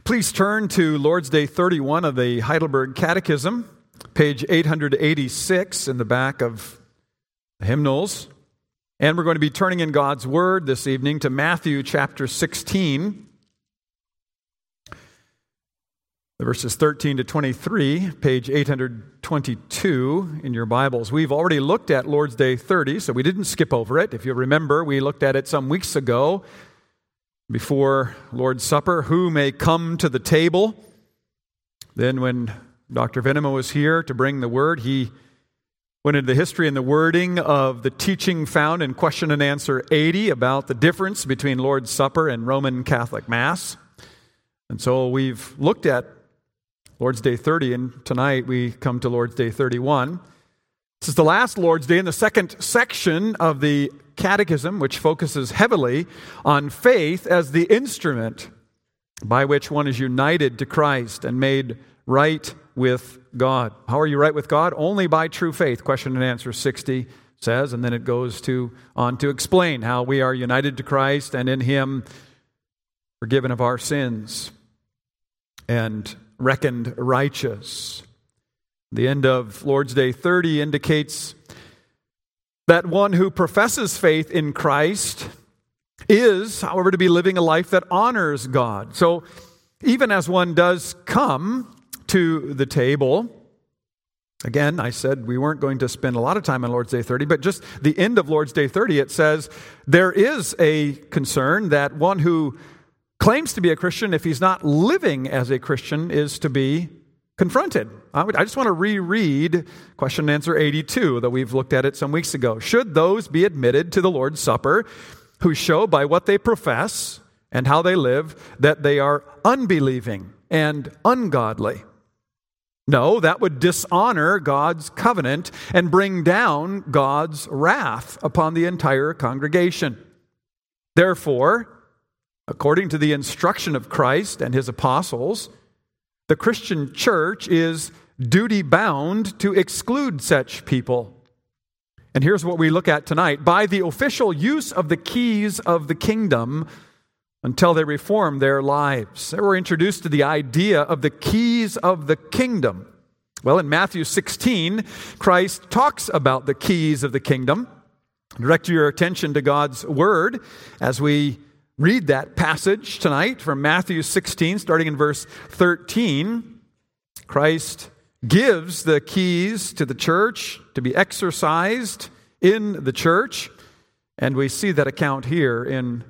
Please turn to Lord's Day 31 of the Heidelberg Catechism, page 886 in the back of the hymnals. And we're going to be turning in God's Word this evening to Matthew chapter 16, the verses 13 to 23, page 822 in your Bibles. We've already looked at Lord's Day 30, so we didn't skip over it. If you remember, we looked at it some weeks ago before Lord's Supper. Who may come to the table? Then when Dr. Venema was here to bring the Word, he went into the history and the wording of the teaching found in question and answer 80 about the difference between Lord's Supper and Roman Catholic Mass. And so we've looked at Lord's Day 30, and tonight we come to Lord's Day 31. This is the last Lord's Day in the second section of the Catechism, which focuses heavily on faith as the instrument by which one is united to Christ and made right with God. How are you right with God? Only by true faith, question and answer 60 says, and then it goes on to explain how we are united to Christ and in Him forgiven of our sins and reckoned righteous. The end of Lord's Day 30 indicates that one who professes faith in Christ is, however, to be living a life that honors God. So even as one does come to the table, again, I said we weren't going to spend a lot of time on Lord's Day 30, but just the end of Lord's Day 30, it says there is a concern that one who claims to be a Christian, if he's not living as a Christian, is to be confronted. I just want to reread question and answer 82, that we've looked at it some weeks ago. Should those be admitted to the Lord's Supper who show by what they profess and how they live that they are unbelieving and ungodly? No, that would dishonor God's covenant and bring down God's wrath upon the entire congregation. Therefore, according to the instruction of Christ and His apostles, the Christian church is duty-bound to exclude such people. And here's what we look at tonight. By the official use of the keys of the kingdom until they reform their lives. They were introduced to the idea of the keys of the kingdom. Well, in Matthew 16, Christ talks about the keys of the kingdom. Direct your attention to God's Word as we read that passage tonight from Matthew 16, starting in verse 13. Christ gives the keys to the church to be exercised in the church, and we see that account here in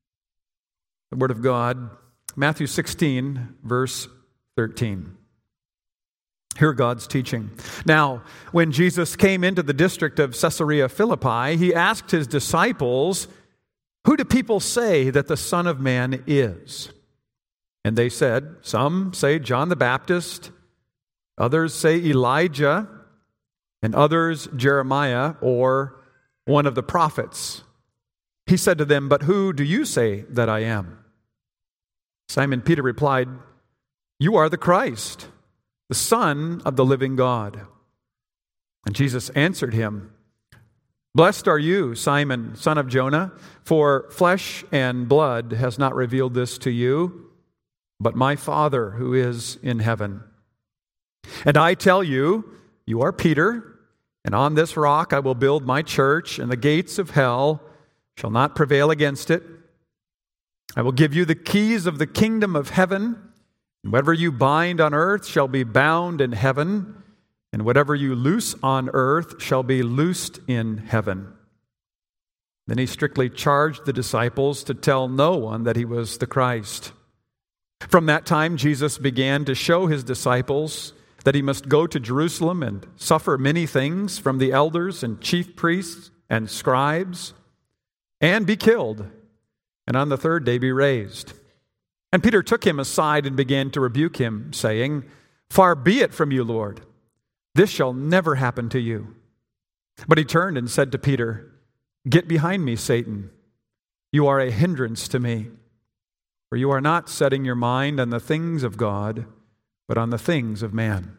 the Word of God. Matthew 16, verse 13. Hear God's teaching. Now, when Jesus came into the district of Caesarea Philippi, He asked His disciples, "Who do people say that the Son of Man is?" And they said, "Some say John the Baptist, others say Elijah, and others Jeremiah or one of the prophets." He said to them, "But who do you say that I am?" Simon Peter replied, "You are the Christ, the Son of the living God." And Jesus answered him, "Blessed are you, Simon, son of Jonah, for flesh and blood has not revealed this to you, but my Father who is in heaven. And I tell you, you are Peter, and on this rock I will build my church, and the gates of hell shall not prevail against it. I will give you the keys of the kingdom of heaven, and whatever you bind on earth shall be bound in heaven, and whatever you loose on earth shall be loosed in heaven." Then He strictly charged the disciples to tell no one that He was the Christ. From that time, Jesus began to show His disciples that He must go to Jerusalem and suffer many things from the elders and chief priests and scribes, and be killed, and on the third day be raised. And Peter took Him aside and began to rebuke Him, saying, "Far be it from you, Lord. This shall never happen to you." But He turned and said to Peter, "Get behind me, Satan. You are a hindrance to me, for you are not setting your mind on the things of God, but on the things of man."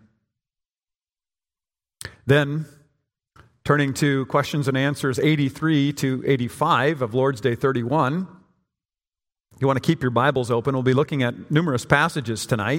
Then, turning to questions and answers 83 to 85 of Lord's Day 31, You want to keep your Bibles open. We'll be looking at numerous passages tonight.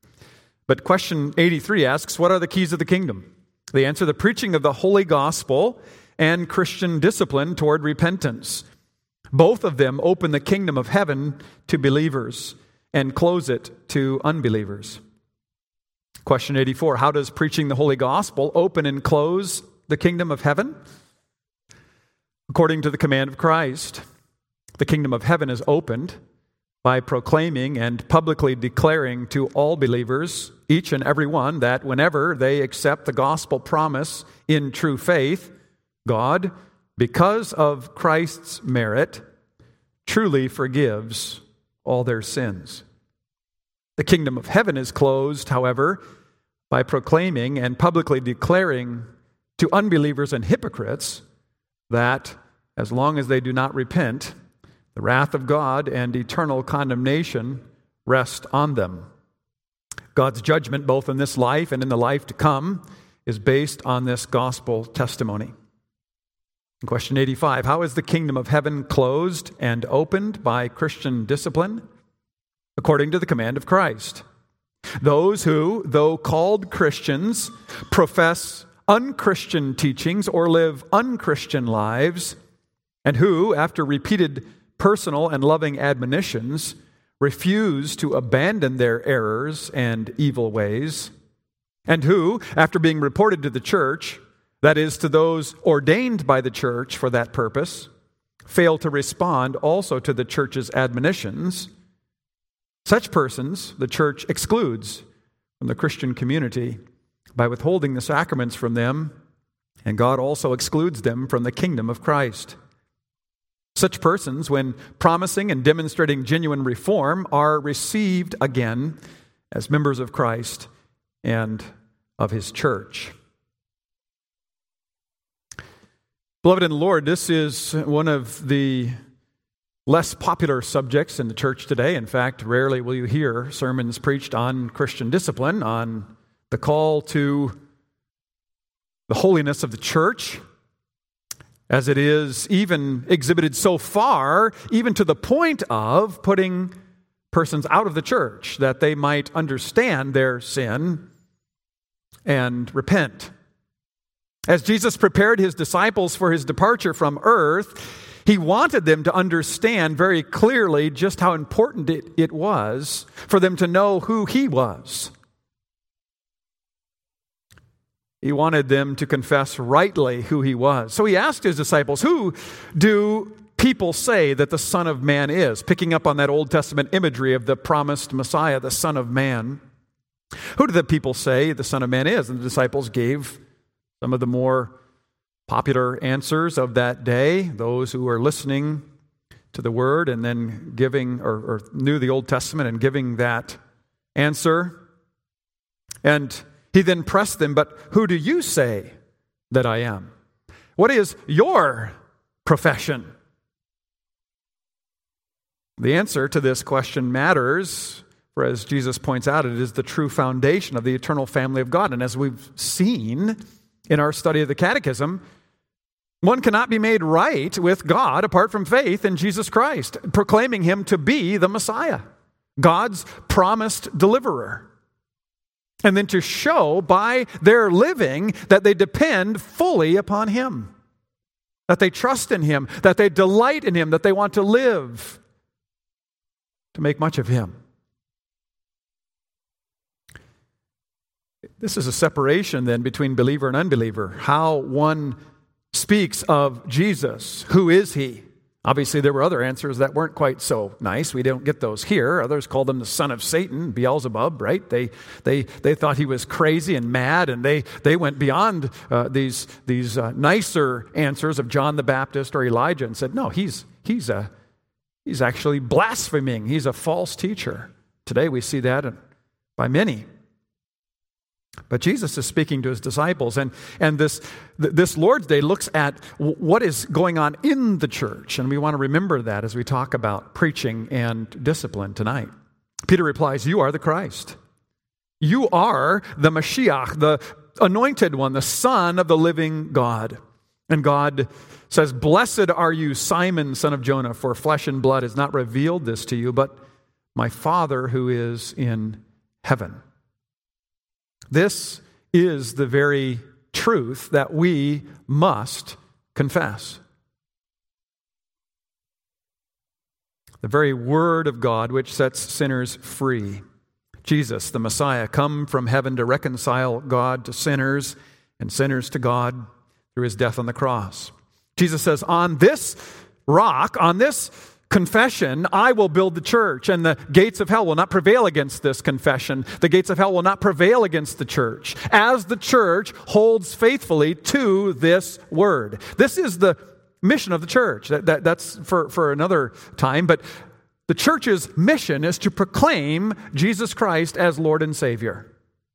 But question 83 asks, what are the keys of the kingdom? The answer, the preaching of the holy gospel and Christian discipline toward repentance. Both of them open the kingdom of heaven to believers and close it to unbelievers. Question 84, how does preaching the holy gospel open and close the kingdom of heaven? According to the command of Christ, the kingdom of heaven is opened by proclaiming and publicly declaring to all believers, each and every one, that whenever they accept the gospel promise in true faith, God, because of Christ's merit, truly forgives all their sins. The kingdom of heaven is closed, however, by proclaiming and publicly declaring to unbelievers and hypocrites that as long as they do not repent, the wrath of God and eternal condemnation rest on them. God's judgment, both in this life and in the life to come, is based on this gospel testimony. Question 85, how is the kingdom of heaven closed and opened by Christian discipline? According to the command of Christ. Those who, though called Christians, profess unchristian teachings or live unchristian lives, and who, after repeated personal and loving admonitions, refuse to abandon their errors and evil ways, and who, after being reported to the church, that is, to those ordained by the church for that purpose, fail to respond also to the church's admonitions, such persons the church excludes from the Christian community by withholding the sacraments from them, and God also excludes them from the kingdom of Christ. Such persons, when promising and demonstrating genuine reform, are received again as members of Christ and of His church. Beloved in the Lord, this is one of the less popular subjects in the church today. In fact, rarely will you hear sermons preached on Christian discipline, on the call to the holiness of the church, as it is even exhibited so far, even to the point of putting persons out of the church, that they might understand their sin and repent. As Jesus prepared His disciples for His departure from earth, He wanted them to understand very clearly just how important it was for them to know who He was. He wanted them to confess rightly who He was. So He asked His disciples, who do people say that the Son of Man is? Picking up on that Old Testament imagery of the promised Messiah, the Son of Man. Who do the people say the Son of Man is? And the disciples gave some of the more popular answers of that day. Those who were listening to the Word and then giving, or knew the Old Testament and giving that answer. And He then pressed them, but who do you say that I am? What is your profession? The answer to this question matters, for as Jesus points out, it is the true foundation of the eternal family of God. And as we've seen in our study of the Catechism, one cannot be made right with God apart from faith in Jesus Christ, proclaiming Him to be the Messiah, God's promised deliverer. And then to show by their living that they depend fully upon Him, that they trust in Him, that they delight in Him, that they want to live to make much of Him. This is a separation then between believer and unbeliever. How one speaks of Jesus. Who is He? Obviously, there were other answers that weren't quite so nice. We don't get those here. Others called Him the son of Satan, Beelzebub, right? They thought He was crazy and mad, and they went beyond these nicer answers of John the Baptist or Elijah and said, no, he's actually blaspheming. He's a false teacher. Today we see that by many. But Jesus is speaking to His disciples, and this Lord's Day looks at what is going on in the church, and we want to remember that as we talk about preaching and discipline tonight. Peter replies, you are the Christ. You are the Mashiach, the anointed one, the Son of the living God. And God says, "Blessed are you, Simon, son of Jonah, for flesh and blood has not revealed this to you, but my Father who is in heaven." This is the very truth that we must confess. The very word of God which sets sinners free. Jesus, the Messiah, come from heaven to reconcile God to sinners and sinners to God through his death on the cross. Jesus says, on this rock, on this confession, I will build the church, and the gates of hell will not prevail against this confession. The gates of hell will not prevail against the church, as the church holds faithfully to this word. This is the mission of the church. That's for another time, but the church's mission is to proclaim Jesus Christ as Lord and Savior.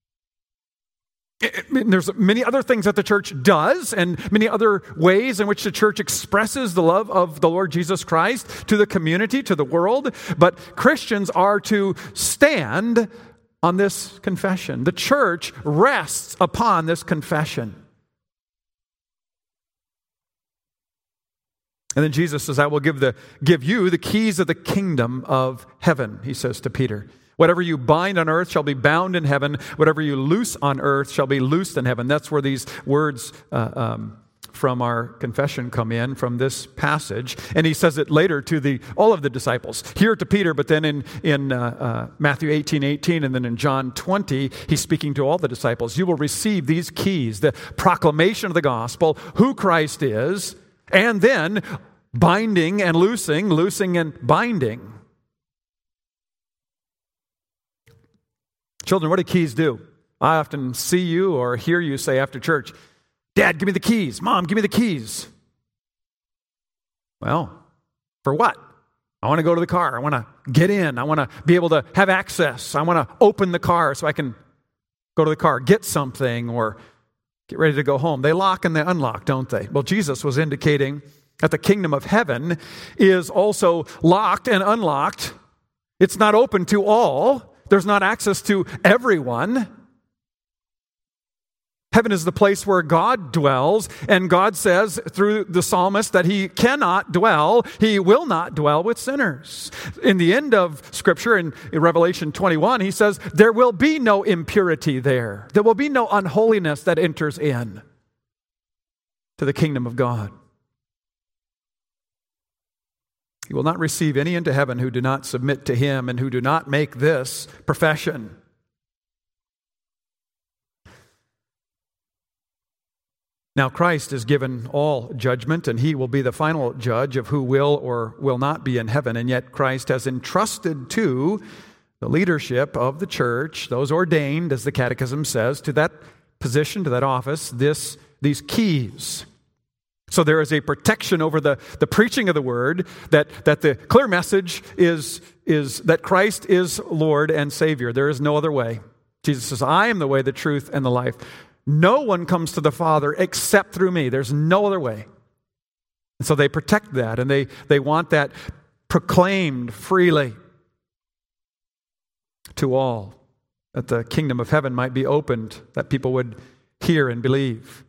There's many other things that the church does and many other ways in which the church expresses the love of the Lord Jesus Christ to the community, to the world. But Christians are to stand on this confession. The church rests upon this confession. And then Jesus says, I will give you the keys of the kingdom of heaven, he says to Peter. Whatever you bind on earth shall be bound in heaven. Whatever you loose on earth shall be loosed in heaven. That's where these words from our confession come in, from this passage. And he says it later to all of the disciples. Here to Peter, but then in Matthew 18:18, and then in John 20, he's speaking to all the disciples. You will receive these keys, the proclamation of the gospel, who Christ is, and then binding and loosing and binding. Children, what do keys do? I often see you or hear you say after church, Dad, give me the keys. Mom, give me the keys. Well, for what? I want to go to the car. I want to get in. I want to be able to have access. I want to open the car so I can go to the car, get something, or get ready to go home. They lock and they unlock, don't they? Well, Jesus was indicating that the kingdom of heaven is also locked and unlocked. It's not open to all. There's not access to everyone. Heaven is the place where God dwells, and God says through the psalmist that he cannot dwell, he will not dwell with sinners. In the end of Scripture, in Revelation 21, he says there will be no impurity there. There will be no unholiness that enters in to the kingdom of God. He will not receive any into heaven who do not submit to him and who do not make this profession. Now Christ is given all judgment, and he will be the final judge of who will or will not be in heaven. And yet Christ has entrusted to the leadership of the church, those ordained, as the Catechism says, to that position, to that office, these keys. So there is a protection over the preaching of the word, that the clear message is that Christ is Lord and Savior. There is no other way. Jesus says, I am the way, the truth, and the life. No one comes to the Father except through me. There's no other way. And so they protect that, and they want that proclaimed freely to all, that the kingdom of heaven might be opened, that people would hear and believe.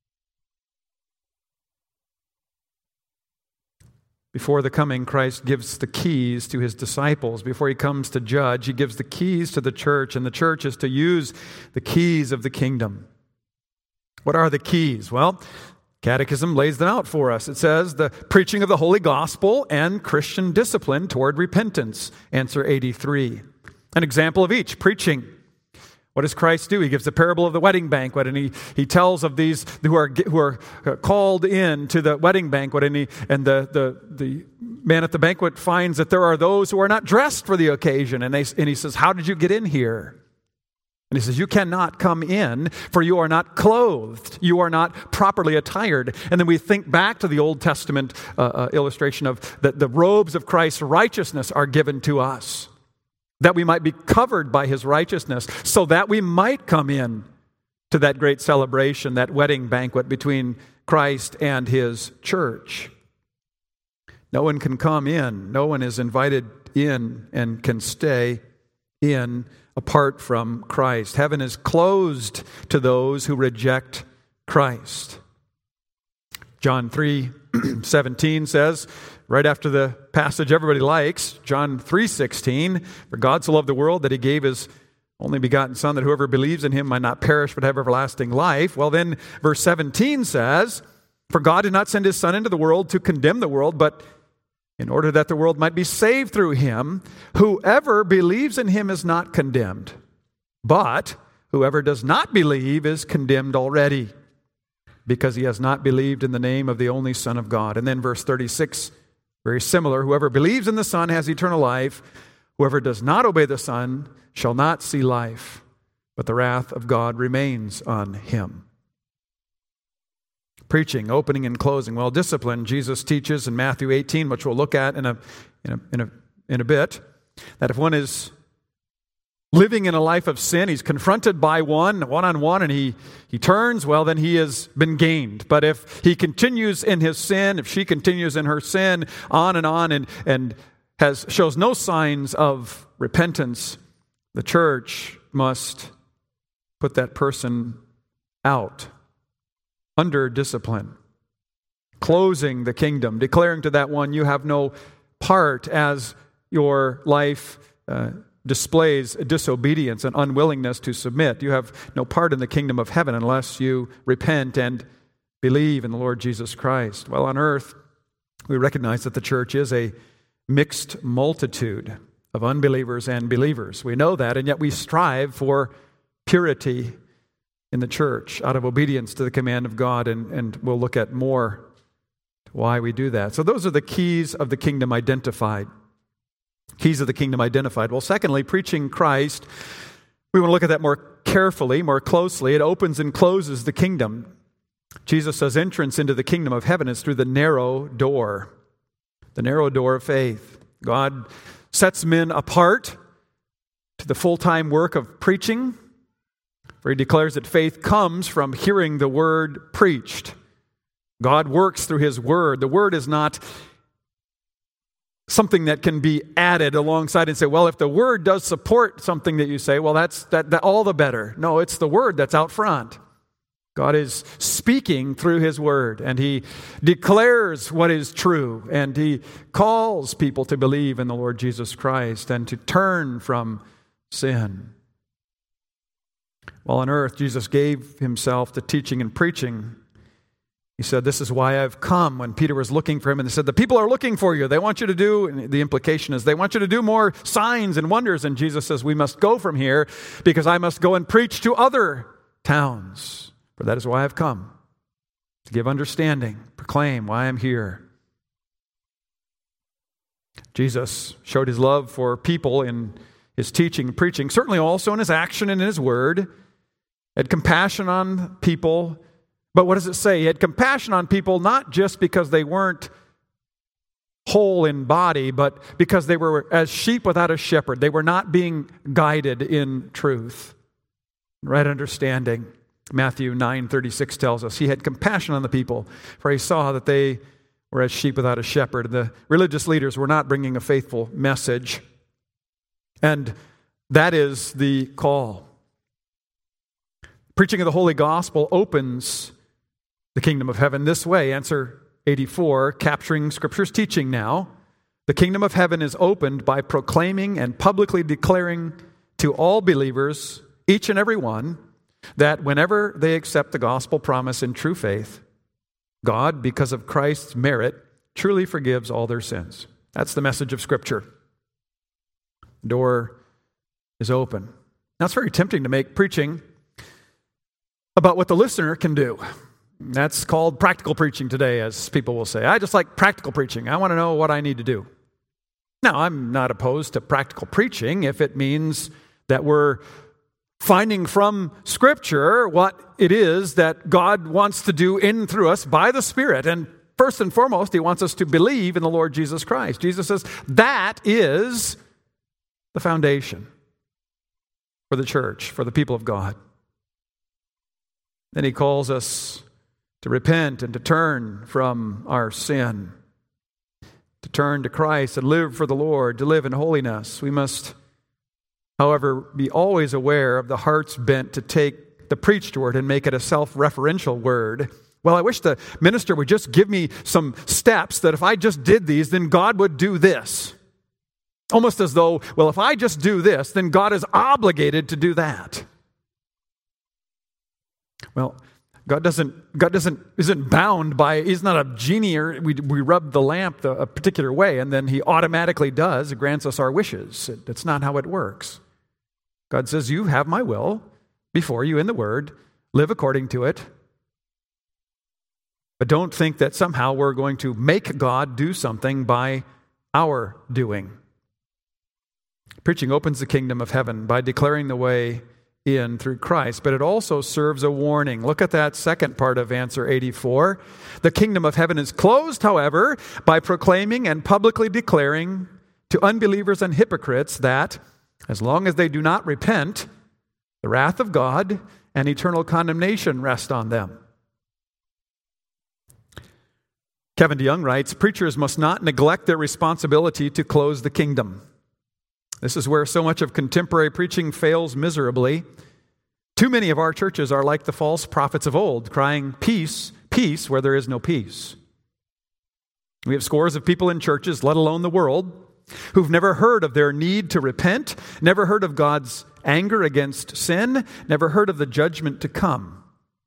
Before the coming, Christ gives the keys to his disciples. Before he comes to judge, he gives the keys to the church, and the church is to use the keys of the kingdom. What are the keys? Well, Catechism lays them out for us. It says, the preaching of the holy gospel and Christian discipline toward repentance. Answer 83. An example of each, preaching. What does Christ do? He gives the parable of the wedding banquet, and he tells of these who are called in to the wedding banquet, and the man at the banquet finds that there are those who are not dressed for the occasion, and he says, how did you get in here? And he says, you cannot come in, for you are not clothed. You are not properly attired. And then we think back to the Old Testament illustration of the robes of Christ's righteousness are given to us, that we might be covered by his righteousness, so that we might come in to that great celebration, that wedding banquet between Christ and his church. No one can come in. No one is invited in and can stay in apart from Christ. Heaven is closed to those who reject Christ. John 3:17 says, right after the passage everybody likes, John 3:16, for God so loved the world that he gave his only begotten Son, that whoever believes in him might not perish but have everlasting life. Well, then verse 17 says, for God did not send his Son into the world to condemn the world, but in order that the world might be saved through him. Whoever believes in him is not condemned, but whoever does not believe is condemned already, because he has not believed in the name of the only Son of God. And then verse 36, very similar, whoever believes in the Son has eternal life. Whoever does not obey the Son shall not see life, but the wrath of God remains on him. Preaching, opening and closing. Well, discipline, Jesus teaches in Matthew 18, which we'll look at in a bit, that if one is living in a life of sin, he's confronted by one-on-one, and he turns, well, then he has been gained. But if he continues in his sin, if she continues in her sin, on and shows no signs of repentance, the church must put that person out under discipline. Closing the kingdom, declaring to that one, you have no part as your life displays disobedience and unwillingness to submit. You have no part in the kingdom of heaven unless you repent and believe in the Lord Jesus Christ. Well, on earth, we recognize that the church is a mixed multitude of unbelievers and believers. We know that, and yet we strive for purity in the church out of obedience to the command of God, and we'll look at more why we do that. So those are the keys of the kingdom identified. Keys of the kingdom identified. Well, secondly, preaching Christ, we want to look at that more carefully, more closely. It opens and closes the kingdom. Jesus says entrance into the kingdom of heaven is through the narrow door of faith. God sets men apart to the full-time work of preaching, for he declares that faith comes from hearing the word preached. God works through his word. The word is not something that can be added alongside and say, well, if the word does support something that you say, well, that's all the better. No, it's the word that's out front. God is speaking through his word, and he declares what is true, and he calls people to believe in the Lord Jesus Christ and to turn from sin. While on earth, Jesus gave himself to teaching and preaching. He said, this is why I've come. When Peter was looking for him, and they said, the people are looking for you. They want you to do, and the implication is they want you to do more signs and wonders. And Jesus says, we must go from here because I must go and preach to other towns. For that is why I've come, to give understanding, proclaim why I'm here. Jesus showed his love for people in his teaching and preaching, certainly also in his action and in his word. Had compassion on people. But what does it say? He had compassion on people not just because they weren't whole in body, but because they were as sheep without a shepherd. They were not being guided in truth, right understanding. Matthew 9:36 tells us he had compassion on the people, for he saw that they were as sheep without a shepherd. The religious leaders were not bringing a faithful message. And that is the call. Preaching of the Holy Gospel opens the kingdom of heaven this way. Answer 84, capturing Scripture's teaching now. The kingdom of heaven is opened by proclaiming and publicly declaring to all believers, each and every one, that whenever they accept the gospel promise in true faith, God, because of Christ's merit, truly forgives all their sins. That's the message of Scripture. The door is open. Now, it's very tempting to make preaching about what the listener can do. That's called practical preaching today, as people will say. I just like practical preaching. I want to know what I need to do. Now, I'm not opposed to practical preaching if it means that we're finding from Scripture what it is that God wants to do in and through us by the Spirit. And first and foremost, he wants us to believe in the Lord Jesus Christ. Jesus says that is the foundation for the church, for the people of God. Then he calls us to repent and to turn from our sin, to turn to Christ and live for the Lord, to live in holiness. We must, however, be always aware of the heart's bent to take the preached word and make it a self-referential word Well, I wish the minister would just give me some steps that if I just did these, then God would do this. Almost as though, well, if I just do this, then God is obligated to do that. Well, God isn't bound by, he's not a genie, or we rub the lamp a particular way and then he automatically does, grants us our wishes. It's not how it works. God says, you have my will before you in the Word, live according to it. But don't think that somehow we're going to make God do something by our doing. Preaching opens the kingdom of heaven by declaring the way in through Christ, but it also serves a warning. Look at that second part of answer 84. The kingdom of heaven is closed, however, by proclaiming and publicly declaring to unbelievers and hypocrites that, as long as they do not repent, the wrath of God and eternal condemnation rest on them. Kevin DeYoung writes, preachers must not neglect their responsibility to close the kingdom. This is where so much of contemporary preaching fails miserably. Too many of our churches are like the false prophets of old, crying, peace, peace, where there is no peace. We have scores of people in churches, let alone the world, who've never heard of their need to repent, never heard of God's anger against sin, never heard of the judgment to come.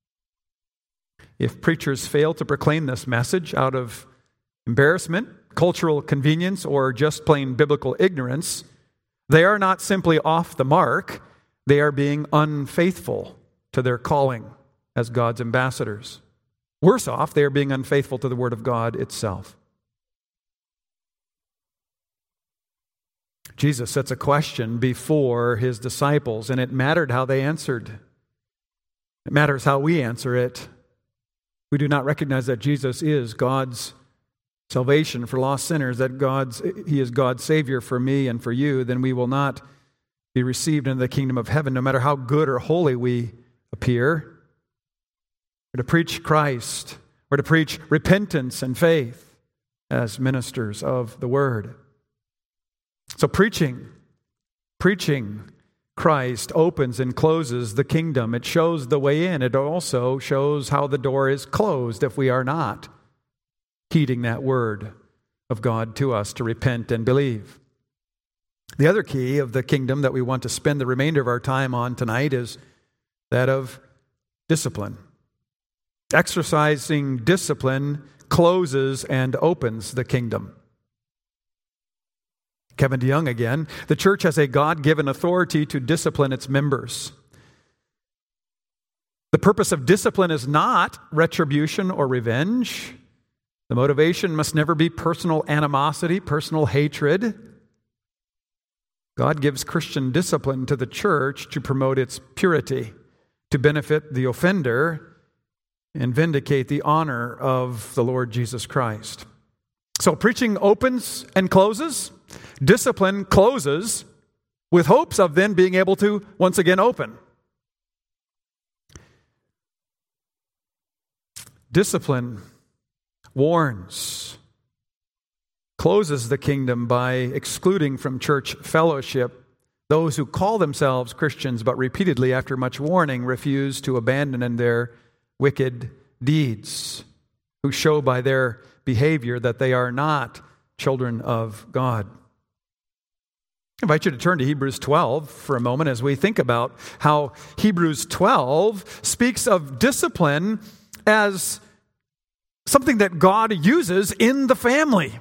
If preachers fail to proclaim this message out of embarrassment, cultural convenience, or just plain biblical ignorance, they are not simply off the mark, they are being unfaithful to their calling as God's ambassadors. Worse off, they are being unfaithful to the Word of God itself. Jesus sets a question before his disciples, and it mattered how they answered. It matters how we answer it. We do not recognize that Jesus is God's salvation for lost sinners, that He is God's Savior for me and for you, then we will not be received into the kingdom of heaven, no matter how good or holy we appear. We're to preach Christ. We're to preach repentance and faith as ministers of the Word. So preaching Christ opens and closes the kingdom. It shows the way in. It also shows how the door is closed if we are not heeding that word of God to us to repent and believe. The other key of the kingdom that we want to spend the remainder of our time on tonight is that of discipline. Exercising discipline closes and opens the kingdom. Kevin DeYoung again. The church has a God-given authority to discipline its members. The purpose of discipline is not retribution or revenge. The motivation must never be personal animosity, personal hatred. God gives Christian discipline to the church to promote its purity, to benefit the offender, and vindicate the honor of the Lord Jesus Christ. So preaching opens and closes. Discipline closes with hopes of then being able to once again open. Discipline warns, closes the kingdom by excluding from church fellowship those who call themselves Christians but repeatedly, after much warning, refuse to abandon their wicked deeds, who show by their behavior that they are not children of God. I invite you to turn to Hebrews 12 for a moment as we think about how Hebrews 12 speaks of discipline as something that God uses in the family.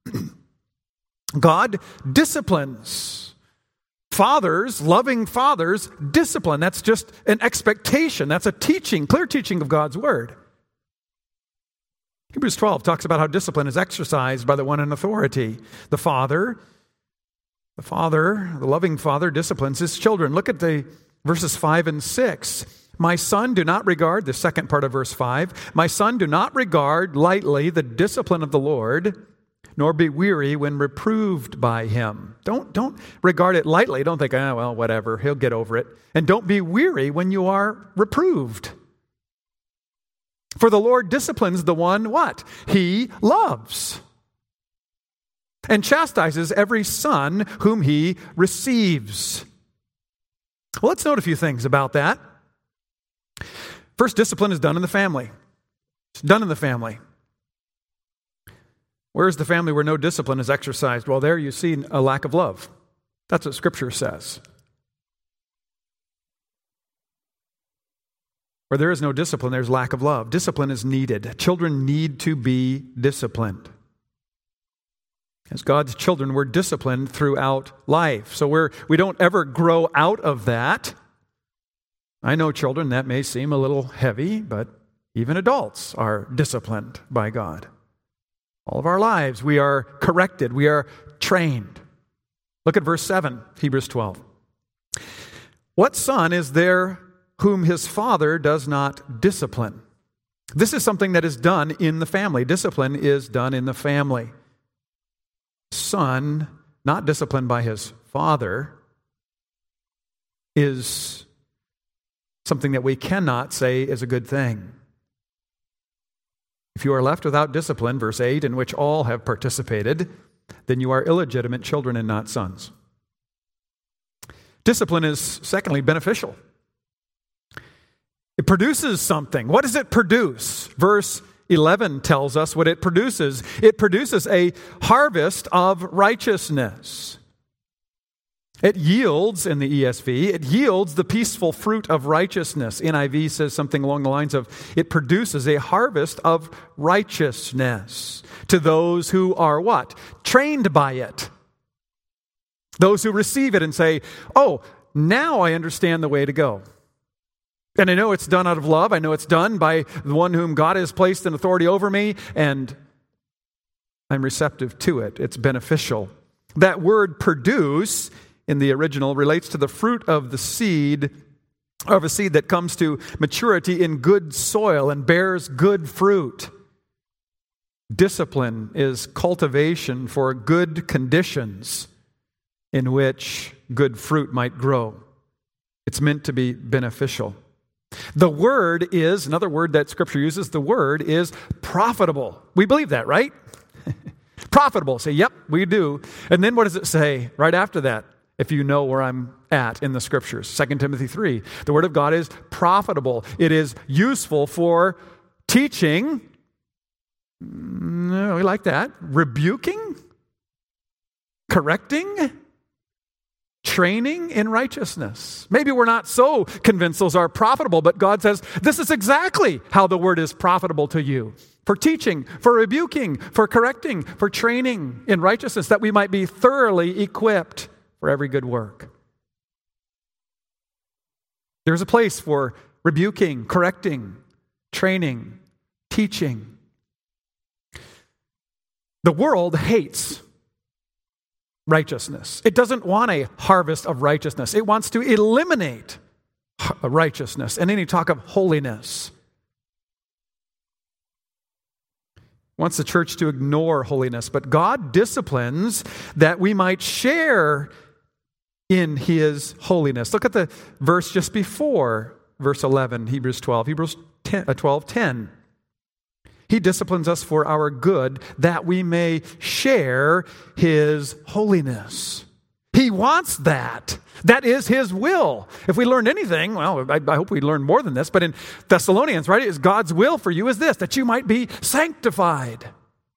God disciplines. Fathers, loving fathers, discipline. That's just an expectation. That's a teaching, clear teaching of God's Word. Hebrews 12 talks about how discipline is exercised by the one in authority. The father, the loving father, disciplines his children. Look at the verses 5 and 6. My son, do not regard, the second part of verse 5, my son, do not regard lightly the discipline of the Lord, nor be weary when reproved by him. Don't regard it lightly. Don't think, well, whatever, he'll get over it. And don't be weary when you are reproved. For the Lord disciplines the one, what? He loves. And chastises every son whom he receives. Well, let's note a few things about that. First, discipline is done in the family. It's done in the family. Where is the family where no discipline is exercised? Well, there you see a lack of love. That's what Scripture says. Where there is no discipline, there's lack of love. Discipline is needed. Children need to be disciplined. As God's children, we're disciplined throughout life. So we don't ever grow out of that. I know children, that may seem a little heavy, but even adults are disciplined by God. All of our lives, we are corrected, we are trained. Look at verse 7, Hebrews 12. What son is there whom his father does not discipline? This is something that is done in the family. Discipline is done in the family. Son, not disciplined by his father, is something that we cannot say is a good thing. If you are left without discipline, verse 8, in which all have participated, then you are illegitimate children and not sons. Discipline is, secondly, beneficial. It produces something. What does it produce? Verse 11 tells us what it produces. It produces a harvest of righteousness. It yields, in the ESV, it yields the peaceful fruit of righteousness. NIV says something along the lines of, it produces a harvest of righteousness to those who are what? Trained by it. Those who receive it and say, oh, now I understand the way to go. And I know it's done out of love. I know it's done by the one whom God has placed in authority over me, and I'm receptive to it. It's beneficial. That word produce in the original relates to the fruit of the seed, of a seed that comes to maturity in good soil and bears good fruit. Discipline is cultivation for good conditions in which good fruit might grow. It's meant to be beneficial. The word is, another word that Scripture uses, the word is profitable. We believe that, right? Profitable. Say, yep, we do. And then what does it say right after that? If you know where I'm at in the Scriptures. 2 Timothy 3. The Word of God is profitable. It is useful for teaching. We like that. Rebuking. Correcting. Training in righteousness. Maybe we're not so convinced those are profitable, but God says this is exactly how the Word is profitable to you. For teaching, for rebuking, for correcting, for training in righteousness, that we might be thoroughly equipped for every good work. There's a place for rebuking, correcting, training, teaching. The world hates righteousness. It doesn't want a harvest of righteousness. It wants to eliminate righteousness and any talk of holiness. It wants the church to ignore holiness, but God disciplines that we might share in His holiness. Look at the verse just before verse 11, Hebrews 12. Hebrews 12:10. He disciplines us for our good, that we may share His holiness. He wants that. That is His will. If we learned anything, well, I hope we learn more than this, but in Thessalonians, right, is God's will for you is this, that you might be sanctified,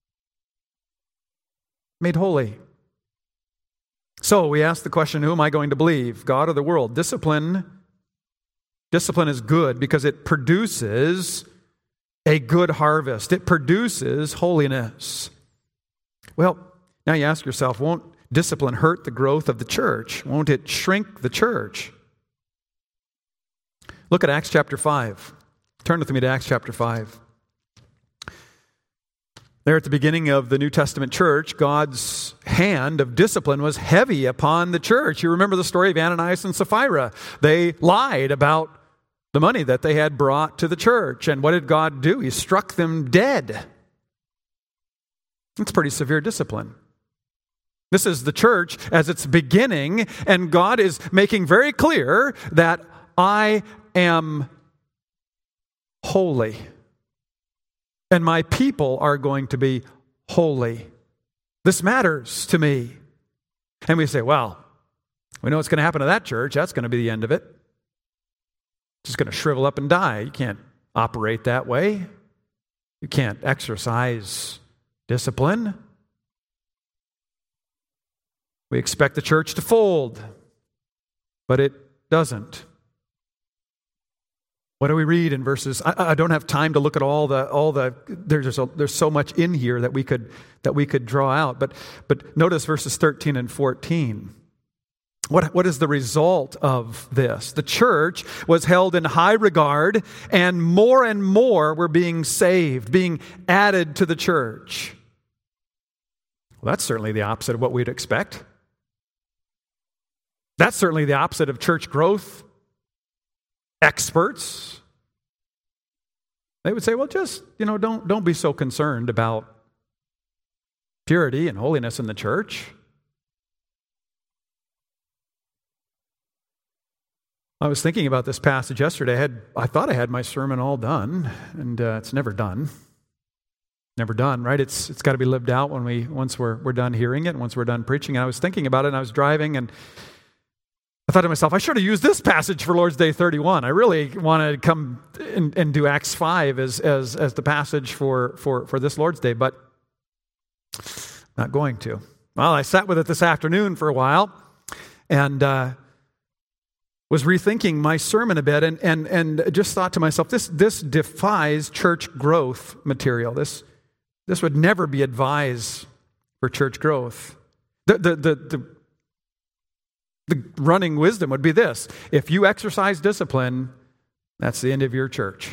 made holy. So we ask the question, who am I going to believe, God or the world? Discipline is good because it produces a good harvest. It produces holiness. Well, now you ask yourself, won't discipline hurt the growth of the church? Won't it shrink the church? Look at Acts chapter 5. Turn with me to Acts chapter 5. There at the beginning of the New Testament church, God's hand of discipline was heavy upon the church. You remember the story of Ananias and Sapphira. They lied about the money that they had brought to the church. And what did God do? He struck them dead. That's pretty severe discipline. This is the church as it's beginning, and God is making very clear that I am holy, and my people are going to be holy. This matters to me. And we say, well, we know what's going to happen to that church. That's going to be the end of it. It's just going to shrivel up and die. You can't operate that way. You can't exercise discipline. We expect the church to fold, but it doesn't. What do we read in verses? I don't have time to look at all the. There's so much in here that we could draw out. But notice verses 13 and 14. What is the result of this? The church was held in high regard, and more were being saved, being added to the church. Well, that's certainly the opposite of what we'd expect. That's certainly the opposite of church growth experts. They would say, well, just, don't be so concerned about purity and holiness in the church. I was thinking about this passage yesterday. I thought I had my sermon all done, and it's never done. Never done, right? It's got to be lived out once we're done hearing it, once we're done preaching. And I was thinking about it, and I was driving, and I thought to myself, I should have used this passage for Lord's Day 31. I really want to come and do Acts 5 as the passage for this Lord's Day, but not going to. Well, I sat with it this afternoon for a while and was rethinking my sermon a bit and just thought to myself, this defies church growth material. This would never be advised for church growth. The running wisdom would be this: if you exercise discipline, that's the end of your church.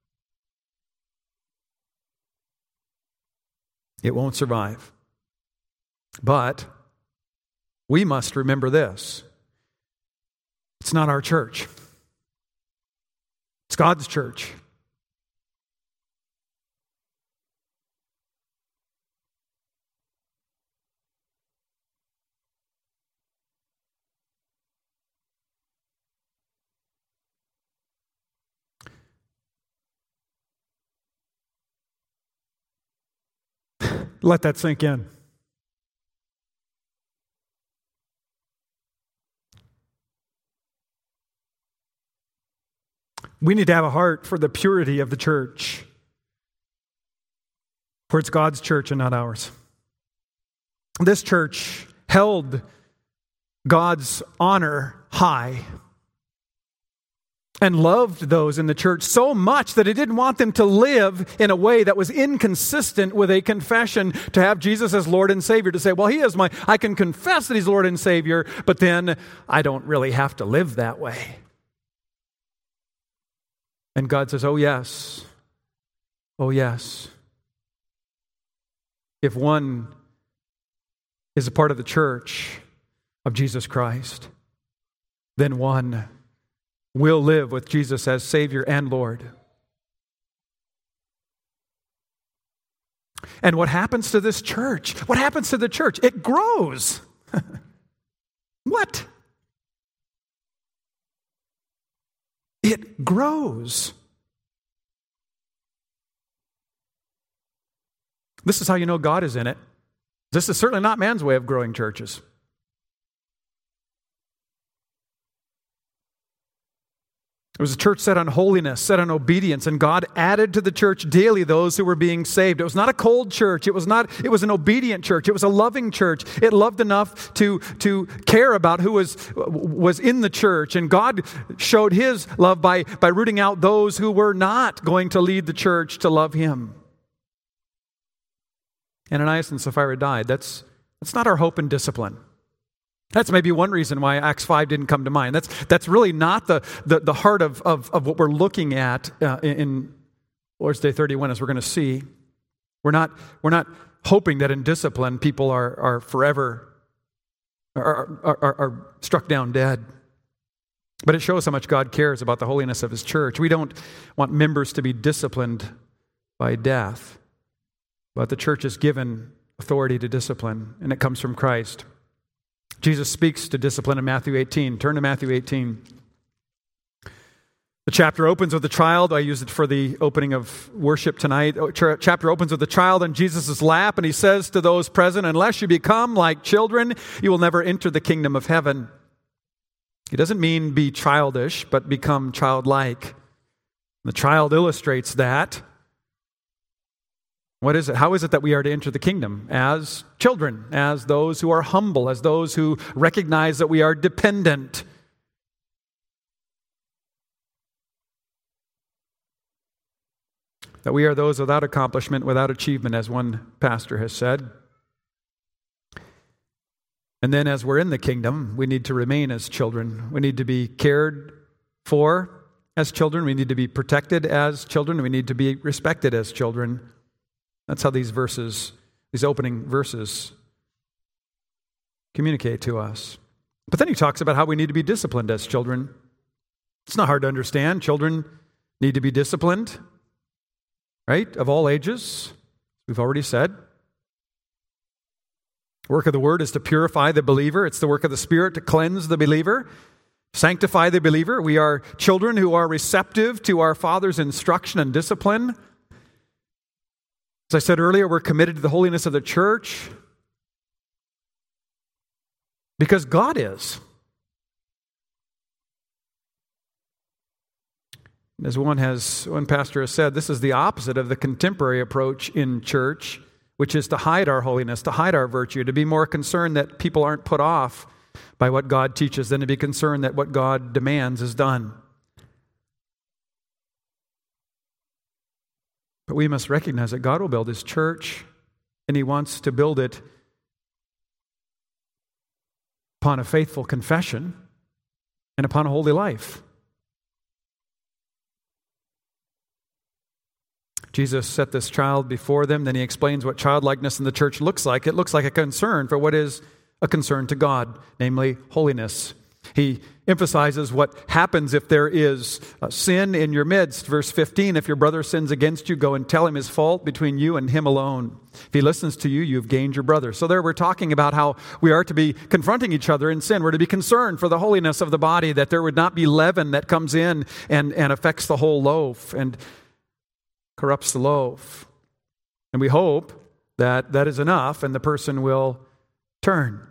It won't survive. But we must remember this: it's not our church. It's God's church. Let that sink in. We need to have a heart for the purity of the church, for it's God's church and not ours. This church held God's honor high and loved those in the church so much that it didn't want them to live in a way that was inconsistent with a confession to have Jesus as Lord and Savior, to say, well, I can confess that He's Lord and Savior, but then I don't really have to live that way. And God says, oh yes, oh yes. If one is a part of the church of Jesus Christ, then one will live with Jesus as Savior and Lord. And what happens to this church? What happens to the church? It grows. What? It grows. This is how you know God is in it. This is certainly not man's way of growing churches. It was a church set on holiness, set on obedience, and God added to the church daily those who were being saved. It was not a cold church. It was an obedient church. It was a loving church. It loved enough to care about who was in the church. And God showed His love by rooting out those who were not going to lead the church to love Him. Ananias and Sapphira died. That's not our hope and discipline. That's maybe one reason why Acts 5 didn't come to mind. That's really not the heart of what we're looking at in Lord's Day 31, as we're going to see. We're not hoping that in discipline people are forever are struck down dead. But it shows how much God cares about the holiness of His church. We don't want members to be disciplined by death, but the church is given authority to discipline, and it comes from Christ. Jesus speaks to discipline in Matthew 18. Turn to Matthew 18. The chapter opens with a child. I used it for the opening of worship tonight. Chapter opens with a child on Jesus' lap, and He says to those present, unless you become like children, you will never enter the kingdom of heaven. He doesn't mean be childish, but become childlike. The child illustrates that. What is it? How is it that we are to enter the kingdom? As children, as those who are humble, as those who recognize that we are dependent. That we are those without accomplishment, without achievement, as one pastor has said. And then as we're in the kingdom, we need to remain as children. We need to be cared for as children. We need to be protected as children. We need to be respected as children. That's how these opening verses, communicate to us. But then he talks about how we need to be disciplined as children. It's not hard to understand. Children need to be disciplined, right? Of all ages, we've already said. The work of the Word is to purify the believer. It's the work of the Spirit to cleanse the believer, sanctify the believer. We are children who are receptive to our Father's instruction and discipline. As I said earlier, we're committed to the holiness of the church because God is. As one pastor has said, this is the opposite of the contemporary approach in church, which is to hide our holiness, to hide our virtue, to be more concerned that people aren't put off by what God teaches than to be concerned that what God demands is done. But we must recognize that God will build His church, and He wants to build it upon a faithful confession and upon a holy life. Jesus set this child before them, then He explains what childlikeness in the church looks like. It looks like a concern for what is a concern to God, namely holiness. He emphasizes what happens if there is sin in your midst. Verse 15, if your brother sins against you, go and tell him his fault between you and him alone. If he listens to you, you've gained your brother. So there we're talking about how we are to be confronting each other in sin. We're to be concerned for the holiness of the body, that there would not be leaven that comes in and affects the whole loaf and corrupts the loaf. And we hope that that is enough and the person will turn.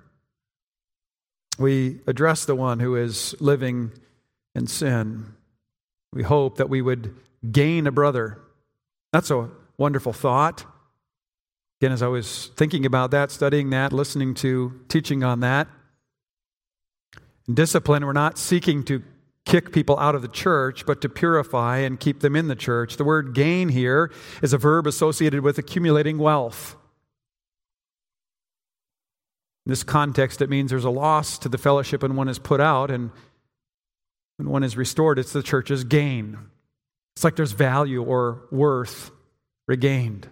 We address the one who is living in sin. We hope that we would gain a brother. That's a wonderful thought. Again, as I was thinking about that, studying that, listening to teaching on that, in discipline, we're not seeking to kick people out of the church, but to purify and keep them in the church. The word gain here is a verb associated with accumulating wealth. In this context, it means there's a loss to the fellowship when one is put out, and when one is restored, it's the church's gain. It's like there's value or worth regained.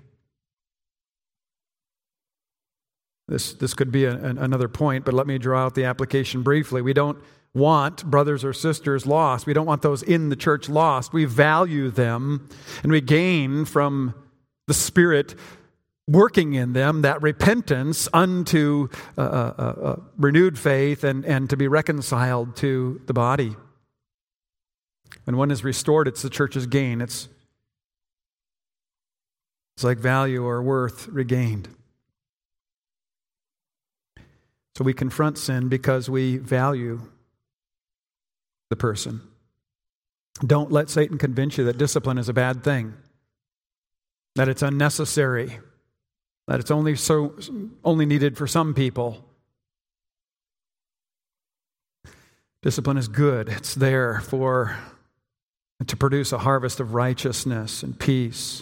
This could be another point, but let me draw out the application briefly. We don't want brothers or sisters lost. We don't want those in the church lost. We value them, and we gain from the Spirit working in them that repentance unto renewed faith and to be reconciled to the body. When one is restored, it's the church's gain. It's like value or worth regained. So we confront sin because we value the person. Don't let Satan convince you that discipline is a bad thing, that it's unnecessary, that it's only needed for some people. Discipline is good. It's there to produce a harvest of righteousness and peace.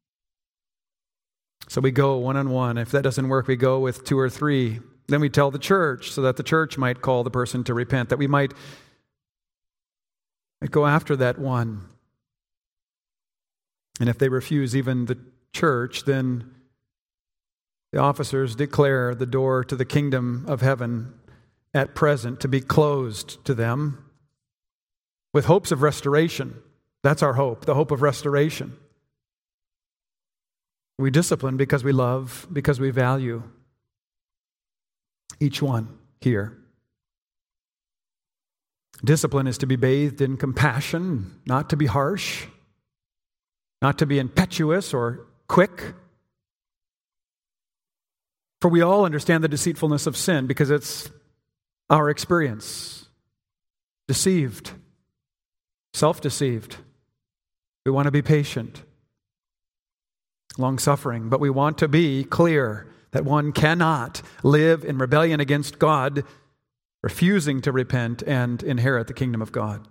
So we go one-on-one. If that doesn't work, we go with two or three. Then we tell the church so that the church might call the person to repent, that we might go after that one. And if they refuse even the church, then the officers declare the door to the kingdom of heaven at present to be closed to them with hopes of restoration. That's our hope, the hope of restoration. We discipline because we love, because we value each one here. Discipline is to be bathed in compassion, not to be harsh, not to be impetuous or quick. For we all understand the deceitfulness of sin because it's our experience. Deceived, self-deceived. We want to be patient. long-suffering. But we want to be clear that one cannot live in rebellion against God, refusing to repent and inherit the kingdom of God.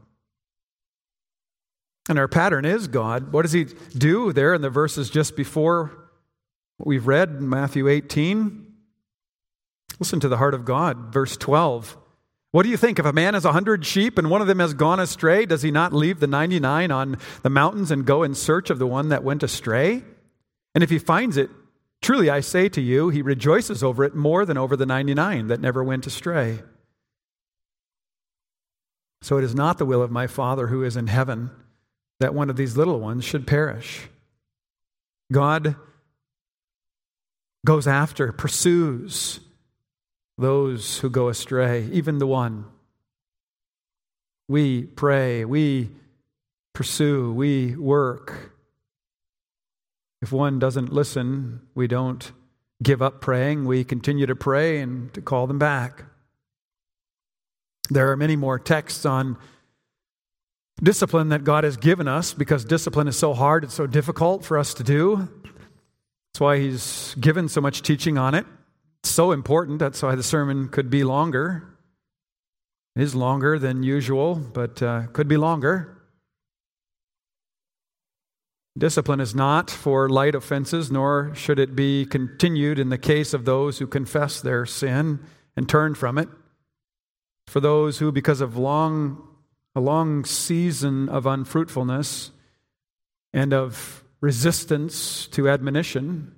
And our pattern is God. What does he do there in the verses just before what we've read in Matthew 18? Listen to the heart of God. Verse 12. What do you think? If a man has 100 sheep and one of them has gone astray, does he not leave the 99 on the mountains and go in search of the one that went astray? And if he finds it, truly I say to you, he rejoices over it more than over the 99 that never went astray. So it is not the will of my Father who is in heaven that one of these little ones should perish. God goes after, pursues those who go astray, even the one. We pray, we pursue, we work. If one doesn't listen, we don't give up praying. We continue to pray and to call them back. There are many more texts on discipline that God has given us because discipline is so hard, it's so difficult for us to do. That's why he's given so much teaching on it. It's so important. That's why the sermon could be longer. It is longer than usual, but could be longer. Discipline is not for light offenses, nor should it be continued in the case of those who confess their sin and turn from it. For those who, because of a long season of unfruitfulness and of resistance to admonition,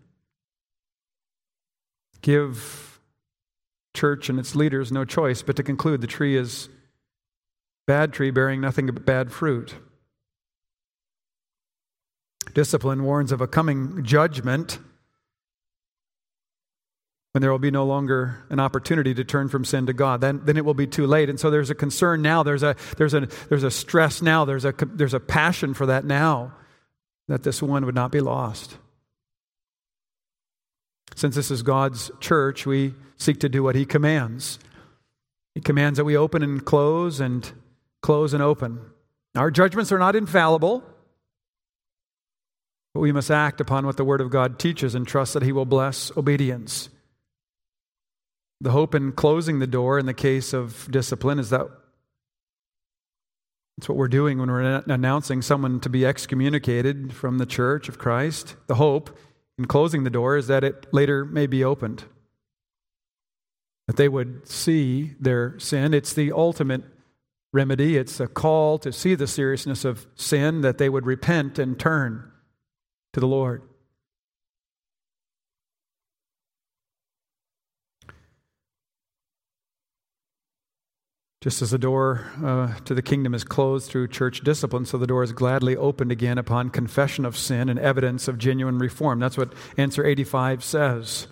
give church and its leaders no choice but to conclude the tree is bad tree bearing nothing but bad fruit. Discipline warns of a coming judgment when there will be no longer an opportunity to turn from sin to God. Then it will be too late. And so there's a concern now. There's a stress now. There's a passion for that now, that this one would not be lost. Since this is God's church, we seek to do what he commands. He commands that we open and close and open. Our judgments are not infallible, but we must act upon what the Word of God teaches and trust that he will bless obedience. The hope in closing the door in the case of discipline is that it's what we're doing when we're announcing someone to be excommunicated from the church of Christ. The hope in closing the door is that it later may be opened, that they would see their sin. It's the ultimate remedy. It's a call to see the seriousness of sin, that they would repent and turn to the Lord. Just as the door to the kingdom is closed through church discipline, so the door is gladly opened again upon confession of sin and evidence of genuine reform. That's what answer 85 says.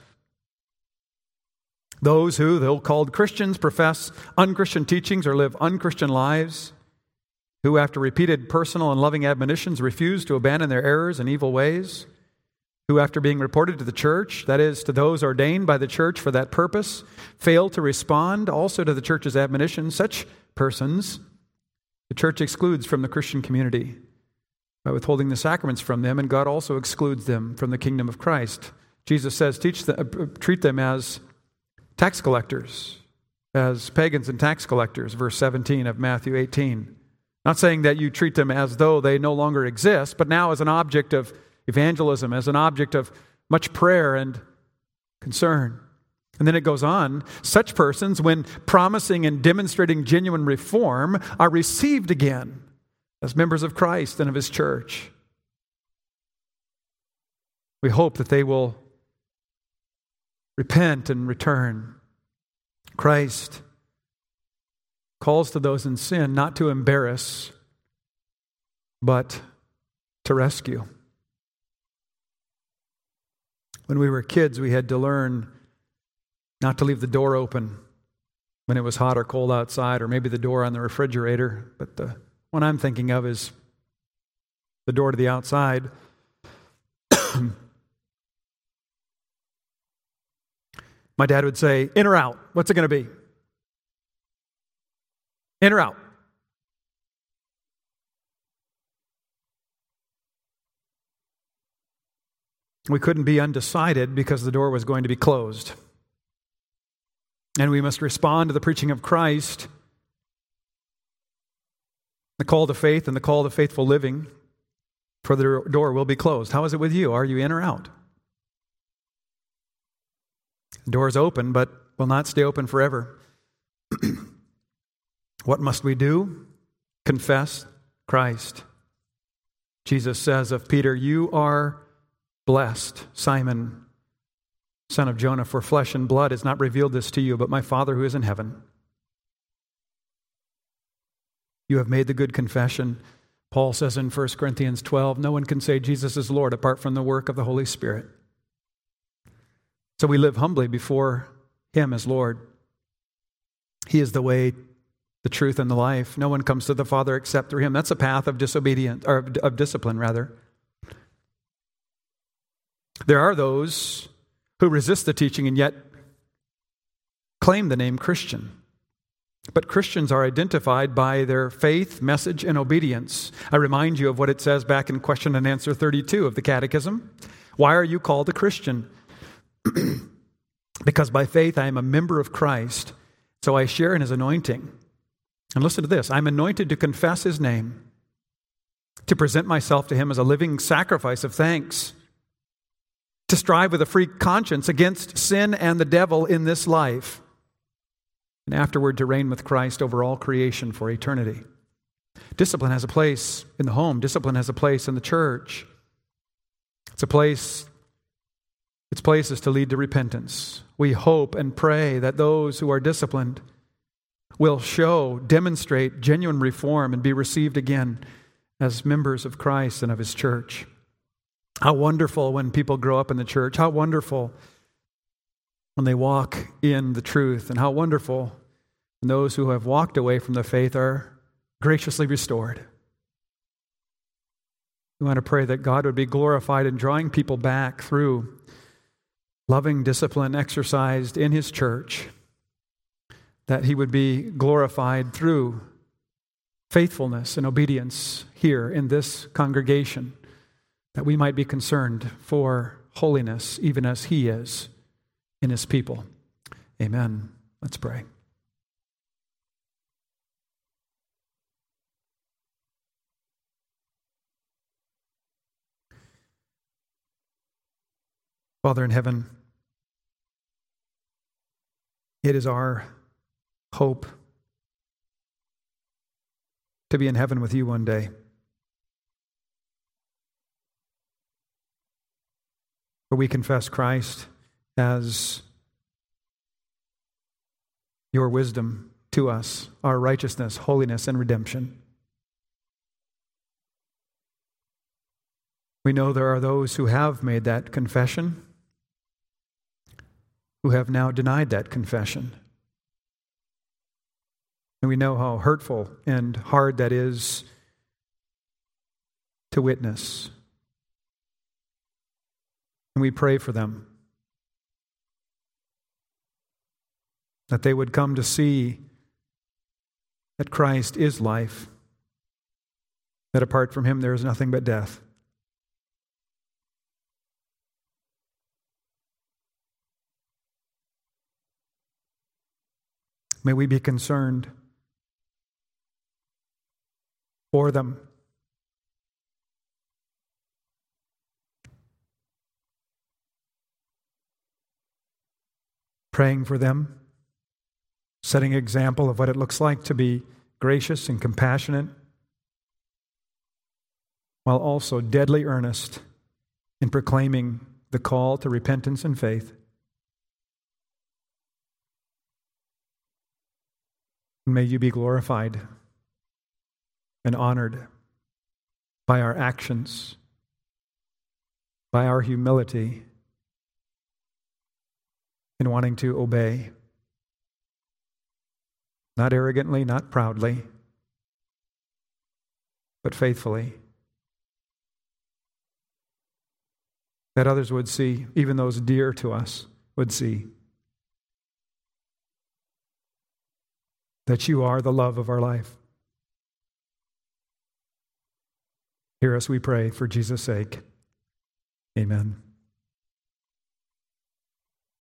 Those who, though called Christians, profess unchristian teachings or live unchristian lives, who after repeated personal and loving admonitions refuse to abandon their errors and evil ways, who after being reported to the church, that is, to those ordained by the church for that purpose, fail to respond also to the church's admonition, such persons the church excludes from the Christian community by withholding the sacraments from them, and God also excludes them from the kingdom of Christ. Jesus says, treat them as tax collectors, as pagans and tax collectors, verse 17 of Matthew 18. Not saying that you treat them as though they no longer exist, but now as an object of evangelism, as an object of much prayer and concern. And then it goes on, such persons, when promising and demonstrating genuine reform, are received again as members of Christ and of his church. We hope that they will repent and return. Christ calls to those in sin not to embarrass, but to rescue. When we were kids, we had to learn not to leave the door open when it was hot or cold outside, or maybe the door on the refrigerator. But the one I'm thinking of is the door to the outside. My dad would say, in or out? What's it going to be? In or out? We couldn't be undecided because the door was going to be closed. And we must respond to the preaching of Christ, the call to faith and the call to faithful living, for the door will be closed. How is it with you? Are you in or out? The door is open, but will not stay open forever. What must we do? Confess Christ. Jesus says of Peter, "You are blessed, Simon, son of Jonah, for flesh and blood has not revealed this to you, but my Father who is in heaven." You have made the good confession. Paul says in 1 Corinthians 12, no one can say Jesus is Lord apart from the work of the Holy Spirit. So we live humbly before Him as Lord. He is the way, the truth, and the life. No one comes to the Father except through Him. That's a path of disobedience, or of discipline, rather. There are those who resist the teaching and yet claim the name Christian. But Christians are identified by their faith, message, and obedience. I remind you of what it says back in question and answer 32 of the Catechism. Why are you called a Christian? Because by faith I am a member of Christ, so I share in His anointing. And listen to this, I'm anointed to confess His name, to present myself to Him as a living sacrifice of thanks, to strive with a free conscience against sin and the devil in this life, and afterward to reign with Christ over all creation for eternity. Discipline has a place in the home. Discipline has a place in the church. Its place is to lead to repentance. We hope and pray that those who are disciplined will demonstrate genuine reform and be received again as members of Christ and of His church. How wonderful when people grow up in the church. How wonderful when they walk in the truth. And how wonderful when those who have walked away from the faith are graciously restored. We want to pray that God would be glorified in drawing people back through loving discipline exercised in His church, that He would be glorified through faithfulness and obedience here in this congregation, that we might be concerned for holiness even as He is in His people. Amen. Let's pray. Father in heaven, it is our hope to be in heaven with You one day. Where we confess Christ as Your wisdom to us, our righteousness, holiness, and redemption. We know there are those who have made that confession, who have now denied that confession. And we know how hurtful and hard that is to witness. And we pray for them, that they would come to see that Christ is life, that apart from Him there is nothing but death. May we be concerned for them. Praying for them, setting an example of what it looks like to be gracious and compassionate, while also deadly earnest in proclaiming the call to repentance and faith. May You be glorified and honored by our actions, by our humility in wanting to obey. Not arrogantly, not proudly, but faithfully. That others would see, even those dear to us would see, that You are the love of our life. Hear us, we pray, for Jesus' sake. Amen.